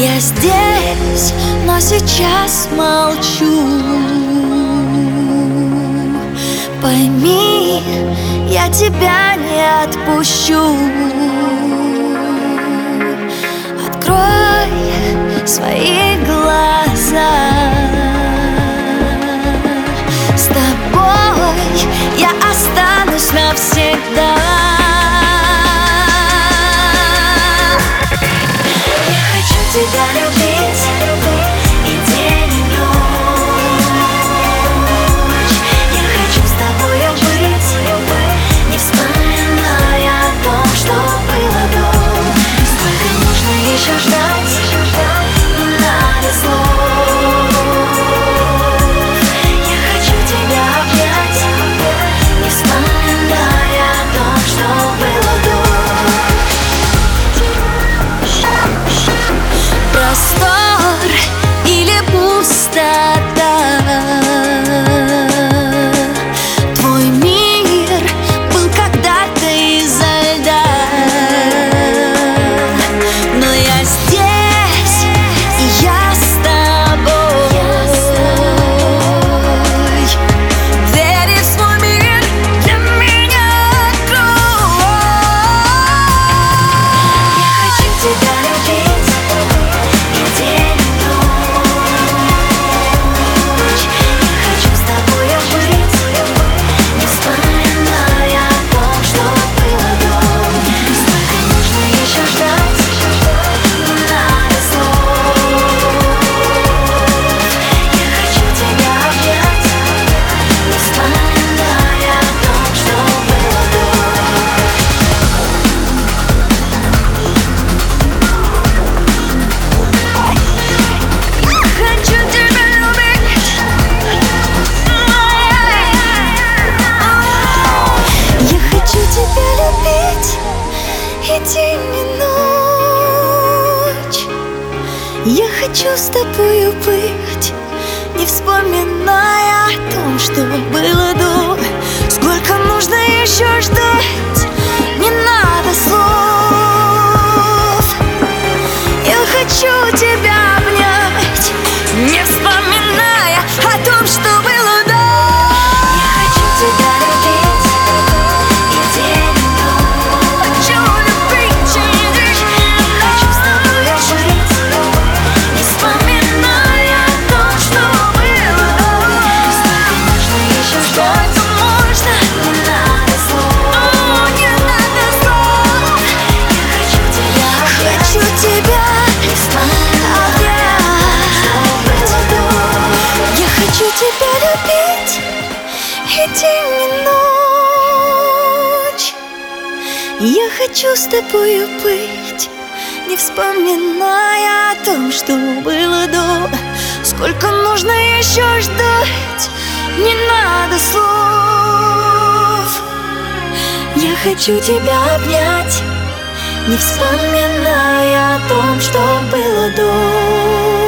Я здесь, но сейчас молчу. Пойми, я тебя не отпущу. Открой свои глаза. С тобой я останусь навсегда. Я хочу тебя любить и день, и ночь. Я хочу с тобою быть, не вспоминая о том, что было до. Сколько нужно еще ждать, не надо слов. Я хочу тебя обнять, не вспоминая о том, что было до. Простор или пустота, твой мир был когда-то изо льда. Но я здесь, и я с тобой. Двери в свой мир для меня открой. Я хочу тебя любить и день, и ночь. Я хочу с тобою быть, не вспоминая о том, что было до. Сколько нужно еще ждать, не надо слов. Я хочу тебя обнять, не вспоминая о том, что было до. Хочу тебя любить. Я хочу тебя любить и день, и ночь. Я хочу с тобою быть, не вспоминая о том, что было до. Сколько нужно еще ждать, не надо слов. Я хочу тебя обнять, не вспоминая о том, что было до. Я хочу тебя любить и день, и ночь. Хочу любить и день, и ночь. Хочу с тобой жить, не вспоминая о том, что было до. Сколько нужно еще ждать, можно, не надо слов. Не надо слов. Я хочу тебя обнять, хочу тебя не вспоминая, что было до. Я хочу тебя любить и день, и ночь. Я хочу с тобою быть, не вспоминая о том, что было до. Сколько нужно еще ждать, не надо слов. Я хочу тебя обнять, не вспоминая о том, что было до.